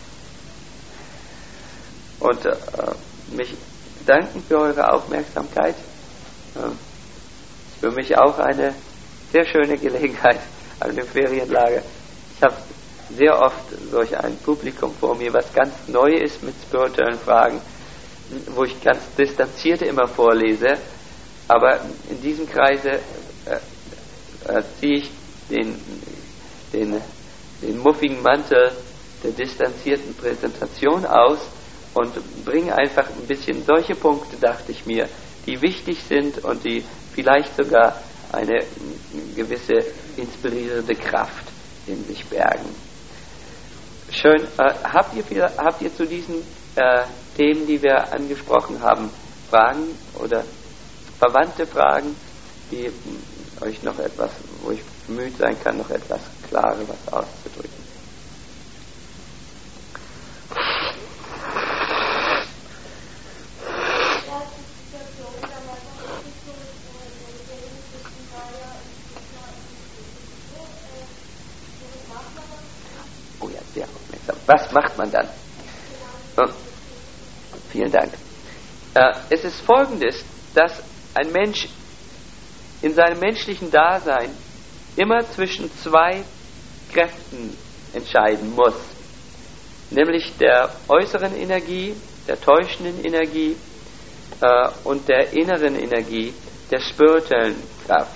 und äh, mich danken für eure Aufmerksamkeit. Äh, ist für mich auch eine sehr schöne Gelegenheit an dem Ferienlager. Ich habe sehr oft solch ein Publikum vor mir, was ganz neu ist mit spirituellen Fragen, wo ich ganz distanziert immer vorlese, aber in diesem Kreise äh, äh, ziehe ich den, den, den muffigen Mantel der distanzierten Präsentation aus und bringe einfach ein bisschen solche Punkte, dachte ich mir, die wichtig sind und die vielleicht sogar eine gewisse inspirierende Kraft in sich bergen. Schön. Äh, habt ihr viel, habt ihr zu diesen äh, Themen, die wir angesprochen haben, Fragen oder verwandte Fragen, die mh, euch noch etwas, wo ich bemüht sein kann, noch etwas Klareres auszudrücken? Oh ja, sehr aufmerksam. Was macht man dann? Oh, vielen Dank. Äh, es ist Folgendes, dass ein Mensch in seinem menschlichen Dasein immer zwischen zwei Kräften entscheiden muss. Nämlich der äußeren Energie, der täuschenden Energie äh, und der inneren Energie, der spirituellen Kraft.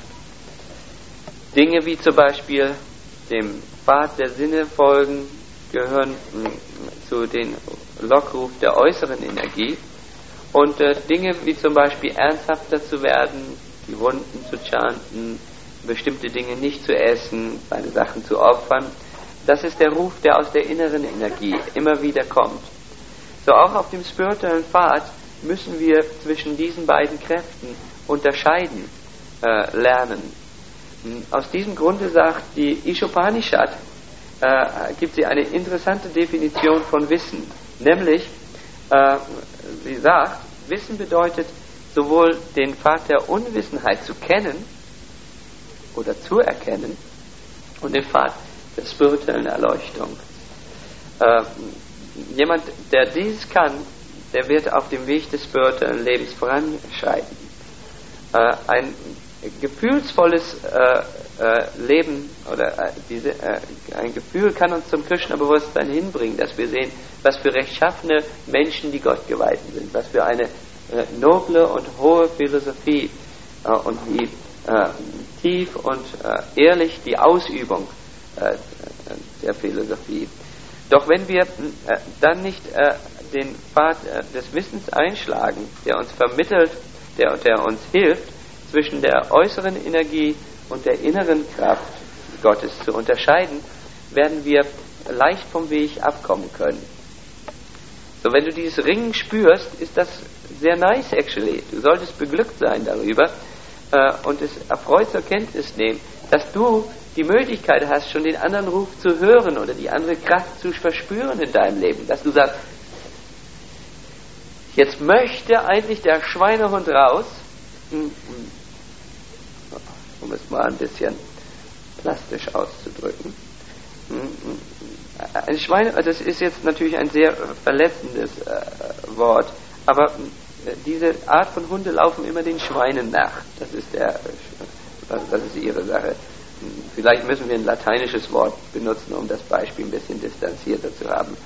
Dinge wie zum Beispiel dem Pfad der Sinne folgen, gehören mh, zu den Lockruf der äußeren Energie. Und äh, Dinge wie zum Beispiel ernsthafter zu werden, die Wunden zu chanten, bestimmte Dinge nicht zu essen, seine Sachen zu opfern, das ist der Ruf, der aus der inneren Energie immer wieder kommt. So auch auf dem spirituellen Pfad müssen wir zwischen diesen beiden Kräften unterscheiden äh, lernen. Aus diesem Grunde sagt die Ishopanishad, äh, gibt sie eine interessante Definition von Wissen. Nämlich, äh, sie sagt, Wissen bedeutet sowohl den Pfad der Unwissenheit zu kennen oder zu erkennen und den Pfad der spirituellen Erleuchtung. Äh, jemand, der dies kann, der wird auf dem Weg des spirituellen Lebens voranschreiten. Äh, ein gefühlsvolles äh, äh, Leben oder äh, diese, äh, ein Gefühl kann uns zum Krishna-Bewusstsein hinbringen, dass wir sehen, was für rechtschaffene Menschen die Gottgeweihten sind, was für eine äh, noble und hohe Philosophie äh, und wie äh, tief und äh, ehrlich die Ausübung äh, der Philosophie. Doch wenn wir äh, dann nicht äh, den Pfad äh, des Wissens einschlagen, der uns vermittelt, der, der uns hilft, zwischen der äußeren Energie und der inneren Kraft Gottes zu unterscheiden, werden wir leicht vom Weg abkommen können. So, wenn du dieses Ringen spürst, ist das sehr nice actually. Du solltest beglückt sein darüber äh, und es erfreut zur Kenntnis nehmen, dass du die Möglichkeit hast, schon den anderen Ruf zu hören oder die andere Kraft zu verspüren in deinem Leben. Dass du sagst, jetzt möchte eigentlich der Schweinehund raus, um es mal ein bisschen plastisch auszudrücken. Ein Schweine, also das ist jetzt natürlich ein sehr verletzendes äh, Wort, aber äh, diese Art von Hunde laufen immer den Schweinen nach. Das ist der, äh, das ist ihre Sache. Vielleicht müssen wir ein lateinisches Wort benutzen, um das Beispiel ein bisschen distanzierter zu haben.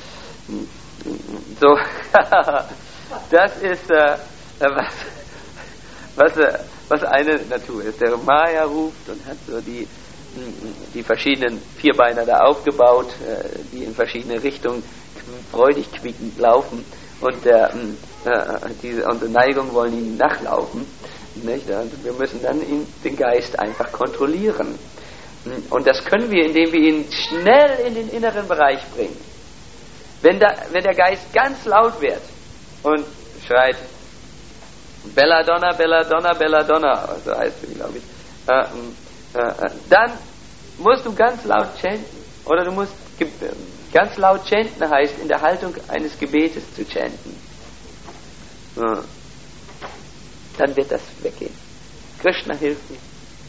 So, das ist äh, was, was, äh, was eine Natur ist. Der Maya ruft und hat so die die verschiedenen Vierbeiner da aufgebaut, äh, die in verschiedene Richtungen freudig quiekend laufen und der, äh, diese, unsere Neigung wollen ihnen nachlaufen. Nicht? Und wir müssen dann ihn, den Geist einfach kontrollieren. Und das können wir, indem wir ihn schnell in den inneren Bereich bringen. Wenn, da, wenn der Geist ganz laut wird und schreit Belladonna, Belladonna, Belladonna, so heißt es, glaube ich, äh, dann musst du ganz laut chanten. Oder du musst ge- ganz laut chanten heißt in der Haltung eines Gebetes zu chanten. dann wird das weggehen. Krishna hilft mir.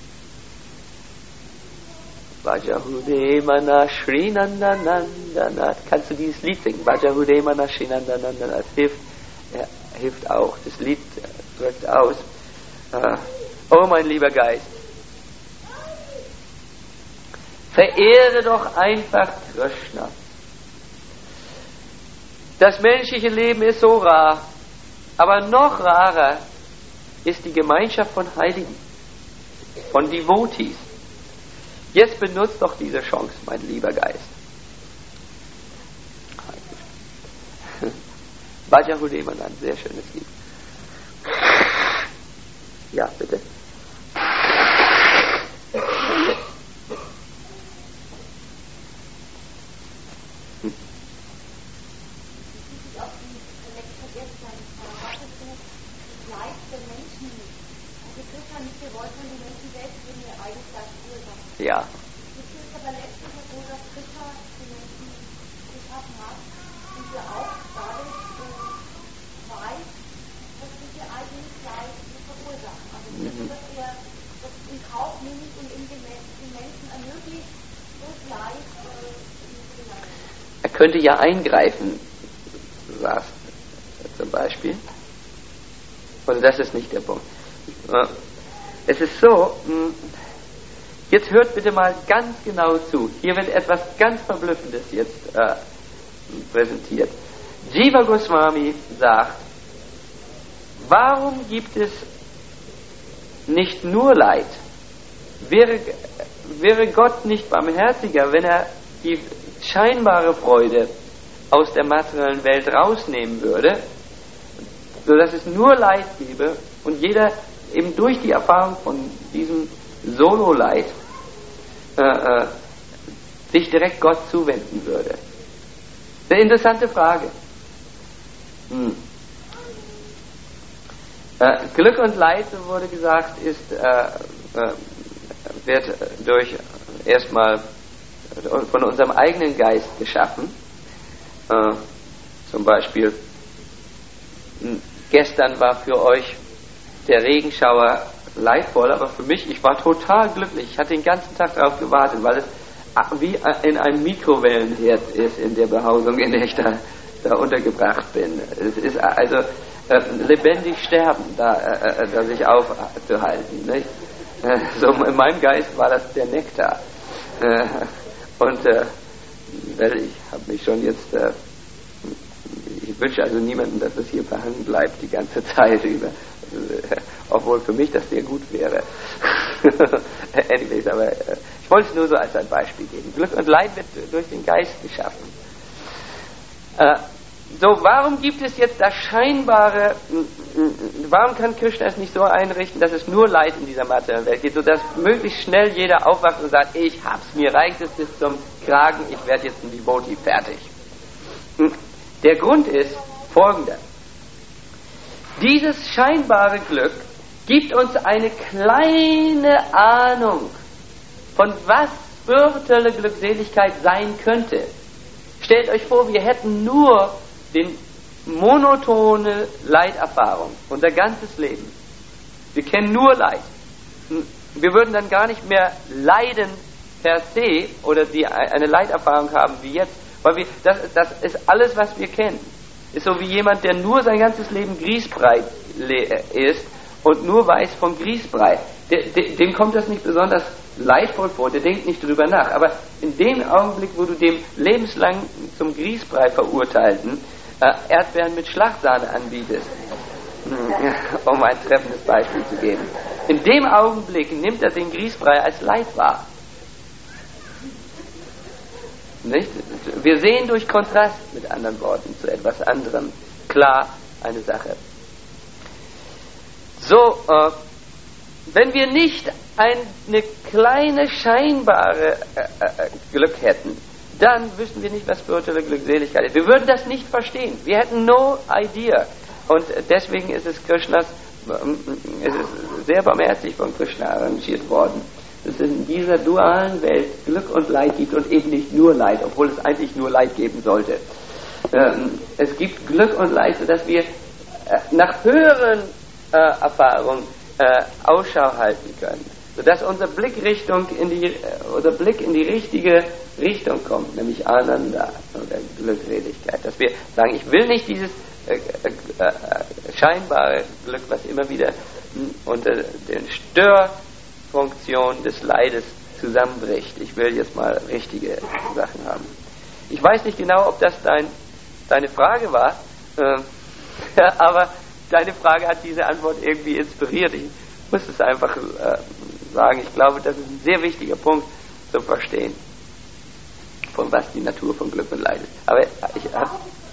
Vajahudemana Shrinandanandana. Kannst du dieses Lied singen? Vajahudemana Shrinandanandana. Das hilft, ja, hilft auch. Das Lied drückt aus. Uh, oh mein lieber Geist, verehre doch einfach Krishna. Das menschliche Leben ist so rar, aber noch rarer ist die Gemeinschaft von Heiligen, von Devotees. Jetzt benutzt doch diese Chance, mein lieber Geist. Vajahudemana, ein sehr schönes Lied. Ja, bitte. Ja. Es ist aber letztlich so, dass Krishna die Menschen geschaffen hat und wir auch dadurch äh, weiß, dass diese eigenes Leid verursachen. Also mhm. dass er das in Kauf nimmt und in den Menschen ermöglicht, das Leid äh, zu gelangen. Er könnte ja eingreifen, du sagst zum Beispiel. Und das ist nicht der Punkt. Es ist so, jetzt hört bitte mal ganz genau zu. Hier wird etwas ganz Verblüffendes jetzt äh, präsentiert. Jiva Goswami sagt, warum gibt es nicht nur Leid? Wäre, wäre Gott nicht barmherziger, wenn er die scheinbare Freude aus der materiellen Welt rausnehmen würde, sodass es nur Leid gäbe und jeder eben durch die Erfahrung von diesem Solo-Leid äh, äh, sich direkt Gott zuwenden würde. Eine interessante Frage. Hm. Äh, Glück und Leid, so wurde gesagt, ist, äh, äh, wird durch erstmal von unserem eigenen Geist geschaffen. Äh, zum Beispiel, mh, gestern war für euch der Regenschauer leidvoll, aber für mich, ich war total glücklich. Ich hatte den ganzen Tag darauf gewartet, weil es wie in einem Mikrowellenherd ist in der Behausung, in der ich da, da untergebracht bin. Es ist also äh, lebendig sterben, da, äh, da sich aufzuhalten. Nicht? Äh, so in meinem Geist war das der Nektar. Äh, und äh, ich habe mich schon jetzt, äh, ich wünsche also niemandem, dass es hier verhangen bleibt die ganze Zeit über. Obwohl für mich das sehr gut wäre. Anyways, aber äh, ich wollte es nur so als ein Beispiel geben. Glück und Leid wird durch den Geist geschaffen. Äh, so, warum gibt es jetzt das scheinbare, warum kann Krishna es nicht so einrichten, dass es nur Leid in dieser materiellen Welt gibt, sodass möglichst schnell jeder aufwacht und sagt, ich hab's, mir reicht es bis zum Kragen, ich werde jetzt ein Devotee, fertig. Der Grund ist folgender. Dieses scheinbare Glück gibt uns eine kleine Ahnung, von was spirituelle Glückseligkeit sein könnte. Stellt euch vor, wir hätten nur den monotone Leiterfahrung, unser ganzes Leben. Wir kennen nur Leid. Wir würden dann gar nicht mehr leiden per se oder die eine Leiterfahrung haben wie jetzt, weil wir, das, das ist alles, was wir kennen. Ist so wie jemand, der nur sein ganzes Leben Grießbrei isst und nur weiß von Grießbrei. De, de, dem kommt das nicht besonders leidvoll vor, der denkt nicht drüber nach. Aber in dem Augenblick, wo du dem lebenslang zum Grießbrei verurteilten äh, Erdbeeren mit Schlagsahne anbietest, um ein treffendes Beispiel zu geben, in dem Augenblick nimmt er den Grießbrei als Leid wahr. Nicht? Wir sehen durch Kontrast, mit anderen Worten, zu etwas anderem klar eine Sache. So, äh, wenn wir nicht eine kleine scheinbare äh, äh, Glück hätten, dann wüssten wir nicht, was spirituelle Glückseligkeit ist. Wir würden das nicht verstehen. Wir hätten no idea. Und deswegen ist es Krishnas, äh, es ist sehr barmherzig von Krishna arrangiert worden, dass es in dieser dualen Welt Glück und Leid gibt und eben nicht nur Leid, obwohl es eigentlich nur Leid geben sollte. Ähm, es gibt Glück und Leid, sodass wir nach höheren äh, Erfahrungen äh, Ausschau halten können, sodass unser Blickrichtung in die, äh, unser Blick in die richtige Richtung kommt, nämlich Ananda oder Glückseligkeit. Dass wir sagen, ich will nicht dieses äh, äh, äh, scheinbare Glück, was immer wieder mh, unter den Störfunktionen des Leides zusammenbricht. Ich will jetzt mal richtige Sachen haben. Ich weiß nicht genau, ob das dein, deine Frage war, äh, aber deine Frage hat diese Antwort irgendwie inspiriert. Ich muss es einfach äh, sagen. Ich glaube, das ist ein sehr wichtiger Punkt zum Verstehen, von was die Natur von Glück und Leid ist. Aber ich habe...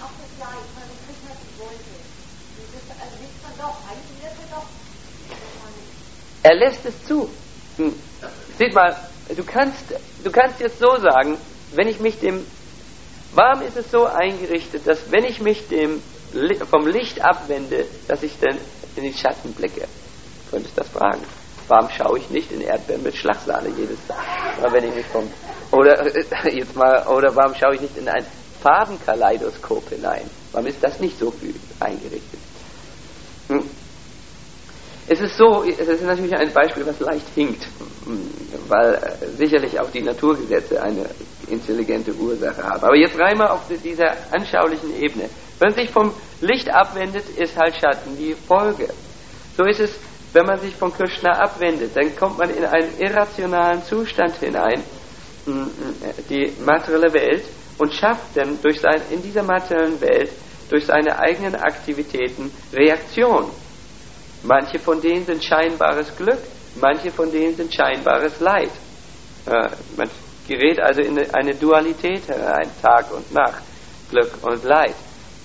Er lässt es zu. Hm. Seht mal, du kannst, du kannst jetzt so sagen, wenn ich mich dem... Warum ist es so eingerichtet, dass wenn ich mich dem vom Licht abwende, dass ich dann in den Schatten blicke? Könntest das fragen. Warum schaue ich nicht in Erdbeeren mit Schlagsahne jedes Mal, wenn ich mich vom... Oder, jetzt mal, oder warum schaue ich nicht in ein Farbenkaleidoskop hinein? Warum ist das nicht so eingerichtet? Hm. Es ist so, es ist natürlich ein Beispiel, was leicht hinkt, weil sicherlich auch die Naturgesetze eine intelligente Ursache haben. Aber jetzt rein mal auf dieser anschaulichen Ebene. Wenn man sich vom Licht abwendet, ist halt Schatten die Folge. So ist es, wenn man sich von Krishna abwendet, dann kommt man in einen irrationalen Zustand hinein, die materielle Welt, und schafft dann durch sein, in dieser materiellen Welt durch seine eigenen Aktivitäten Reaktion. Manche von denen sind scheinbares Glück, manche von denen sind scheinbares Leid. Äh, man gerät also in eine Dualität herein, Tag und Nacht, Glück und Leid,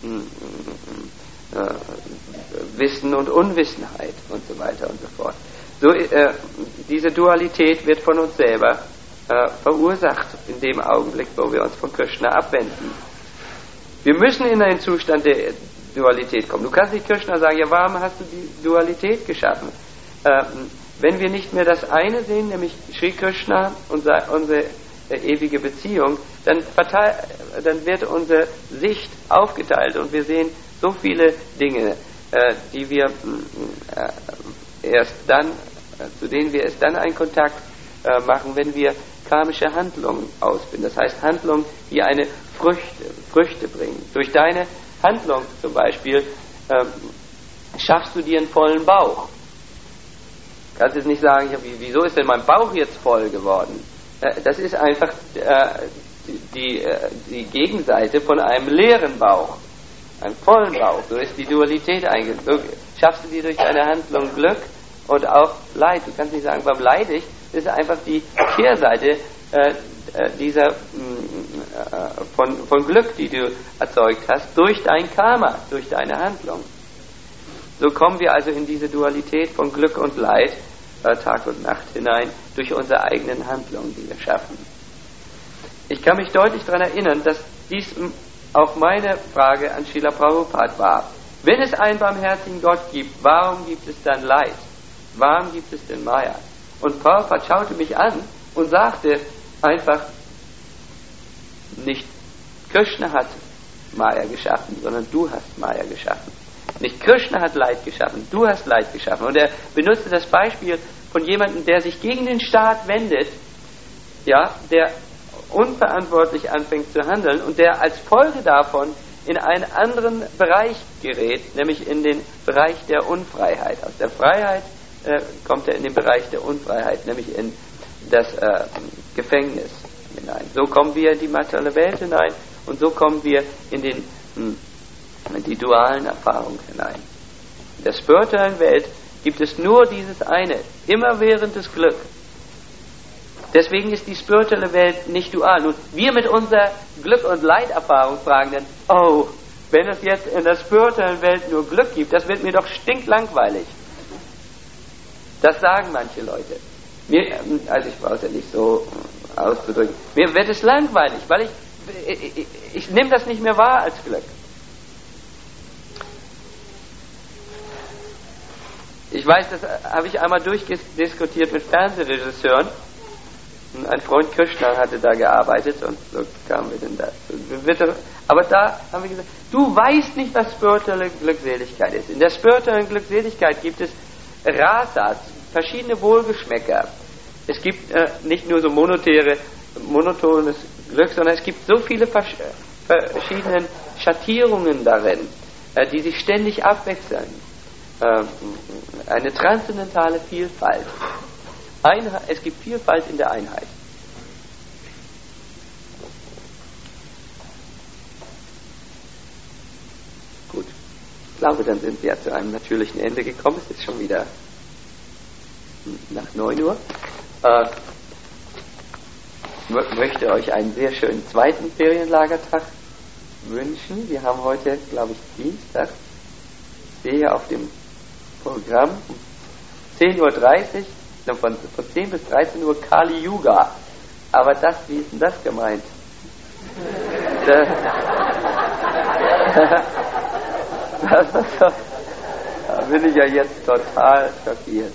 äh, Wissen und Unwissenheit und so weiter und so fort. So, äh, diese Dualität wird von uns selber äh, verursacht in dem Augenblick, wo wir uns von Krishna abwenden. Wir müssen in einen Zustand der Dualität kommen. Du kannst nicht Krishna sagen, ja, warum hast du die Dualität geschaffen? Ähm, wenn wir nicht mehr das eine sehen, nämlich Sri Krishna, unser, unsere äh, ewige Beziehung, dann, verteil, dann wird unsere Sicht aufgeteilt und wir sehen so viele Dinge, äh, die wir äh, erst dann, äh, zu denen wir erst dann einen Kontakt äh, machen, wenn wir karmische Handlungen ausbilden. Das heißt Handlungen, die eine Früchte, Früchte bringen. Durch deine Handlung zum Beispiel ähm, schaffst du dir einen vollen Bauch. Du kannst jetzt nicht sagen, ja, wieso ist denn mein Bauch jetzt voll geworden? Äh, das ist einfach äh, die, äh, die Gegenseite von einem leeren Bauch. Einem vollen Bauch. So ist die Dualität eingegangen. So schaffst du dir durch deine Handlung Glück und auch Leid. Du kannst nicht sagen, warum leide ich? Das ist einfach die Kehrseite äh, dieser mh, von, von Glück, die du erzeugt hast, durch dein Karma, durch deine Handlung. So kommen wir also in diese Dualität von Glück und Leid, äh, Tag und Nacht hinein, durch unsere eigenen Handlungen, die wir schaffen. Ich kann mich deutlich daran erinnern, dass dies auch meine Frage an Srila Prabhupada war. Wenn es einen barmherzigen Gott gibt, warum gibt es dann Leid? Warum gibt es denn Maya? Und Prabhupada schaute mich an und sagte einfach, nicht Krishna hat Maya geschaffen, sondern du hast Maya geschaffen. Nicht Krishna hat Leid geschaffen, du hast Leid geschaffen. Und er benutzte das Beispiel von jemandem, der sich gegen den Staat wendet, ja, der unverantwortlich anfängt zu handeln und der als Folge davon in einen anderen Bereich gerät, nämlich in den Bereich der Unfreiheit. Aus der Freiheit äh, kommt er in den Bereich der Unfreiheit, nämlich in das äh, Gefängnis hinein. So kommen wir in die materielle Welt hinein und so kommen wir in, den, in die dualen Erfahrungen hinein. In der spirituellen Welt gibt es nur dieses eine, immerwährendes Glück. Deswegen ist die spirituelle Welt nicht dual. Nun, wir mit unserer Glück- und Leiterfahrung fragen dann, oh, wenn es jetzt in der spirituellen Welt nur Glück gibt, das wird mir doch stinklangweilig. Das sagen manche Leute. Mir, also ich brauche es ja nicht so auszudrücken. Mir wird es langweilig, weil ich, ich, ich, ich nehme das nicht mehr wahr als Glück. Ich weiß, das habe ich einmal durchdiskutiert mit Fernsehregisseuren. Ein Freund Krishna hatte da gearbeitet und so kamen wir denn da. Aber da haben wir gesagt, du weißt nicht, was spirituelle Glückseligkeit ist. In der spirituellen Glückseligkeit gibt es Rasas, verschiedene Wohlgeschmäcker. Es gibt äh, nicht nur so monotäre, monotones Glück, sondern es gibt so viele vers verschiedene Schattierungen darin, äh, die sich ständig abwechseln. Äh, eine transzendentale Vielfalt. Einheit, es gibt Vielfalt in der Einheit. Gut, ich glaube, dann sind wir zu einem natürlichen Ende gekommen. Es ist schon wieder nach neun Uhr. Äh, Ich möchte euch einen sehr schönen zweiten Ferienlagertag wünschen. Wir haben heute, glaube ich, Dienstag. Ich sehe auf dem Programm um zehn Uhr dreißig, von, von zehn bis dreizehn Uhr Kali Yuga. Aber das, wie ist denn das gemeint? das, das, das, da bin ich ja jetzt total schockiert.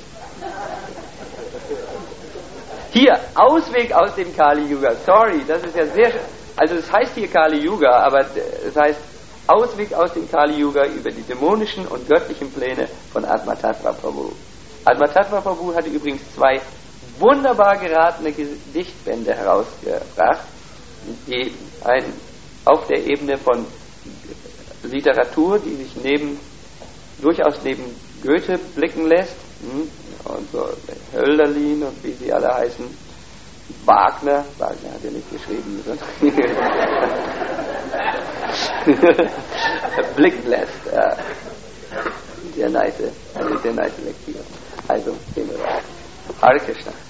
Hier, Ausweg aus dem Kali Yuga. Sorry, das ist ja sehr. Also, es heißt hier Kali Yuga, aber es heißt Ausweg aus dem Kali Yuga über die dämonischen und göttlichen Pläne von Atmatattva Prabhu. Atmatattva Prabhu hatte übrigens zwei wunderbar geratene Gedichtbände herausgebracht, die ein, auf der Ebene von Literatur, die sich neben, durchaus neben Goethe blicken lässt, und so Hölderlin und wie sie alle heißen, Wagner, Wagner hat ja nicht geschrieben, blicken lässt. Ja. Sehr nice, eine sehr nice Lektüre. Also, sehen wir weiter. Hare Krishna.